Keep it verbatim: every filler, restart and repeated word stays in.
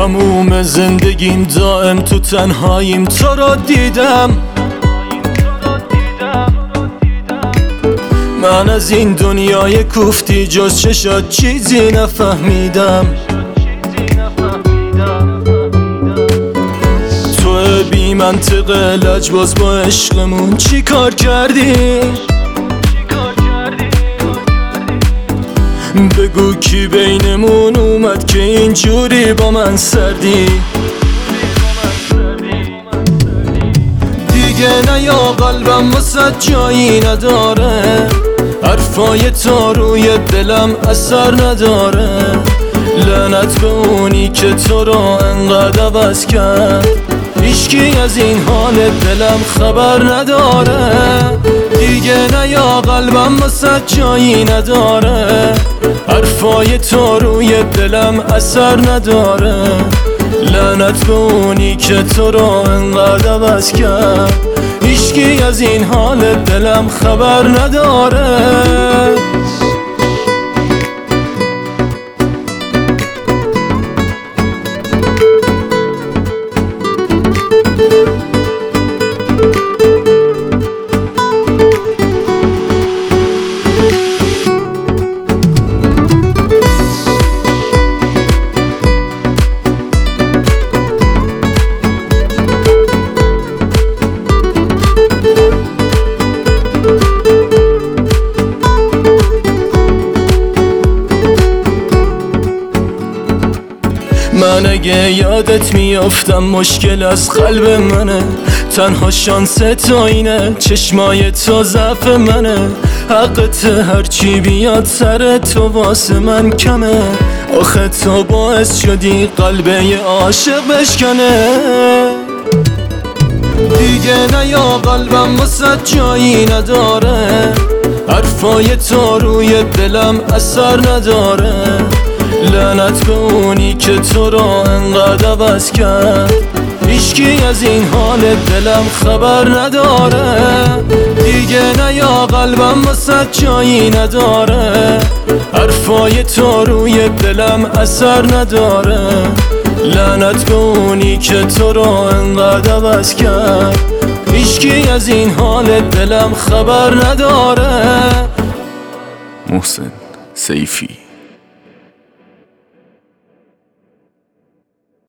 تموم زندگیم دائم تو تنهاییم تو را دیدم. من از این دنیای کوفتی جز چشات چیزی نفهمیدم. تو بی منطق لجباز با عشقمون چی کار کردی؟ بگو کی بینمون اومد که اینجوری با من سردی؟ دیگه نیا قلبم واسه جایی نداره، حرفای تو روی دلم اثر نداره. لعنت به اونی که تو رو انقدر عوض کرد، هیچکی از این حال دلم خبر نداره. دیگه نیا قلبم واسه جایی نداره، حرفای تو روی دلم اثر نداره. لعنت به اونی که تو رو انقدر عوض کرد، هیچکی از این حال دلم خبر نداره. من اگه یادت میافتم مشکل از قلب منه، تنها شانس تو اینه چشمای تو ضعف منه. حقت هرچی بیاد سر تو واسه من کمه، آخه تو باعث شدی قلب یه عاشق بشکنه. دیگه نیا قلبم واسه جایی نداره، حرفای تو روی دلم اثر نداره. لعنت به اونی که تو رو انقدر عوض کرد، هیچکی از این حال دلم خبر نداره. دیگه نیا قلبم واسه جایی نداره، حرفای تو روی دلم اثر نداره. لعنت به اونی که تو رو انقدر عوض کرد، هیچکی از این حال دلم خبر نداره. محسن سیفی.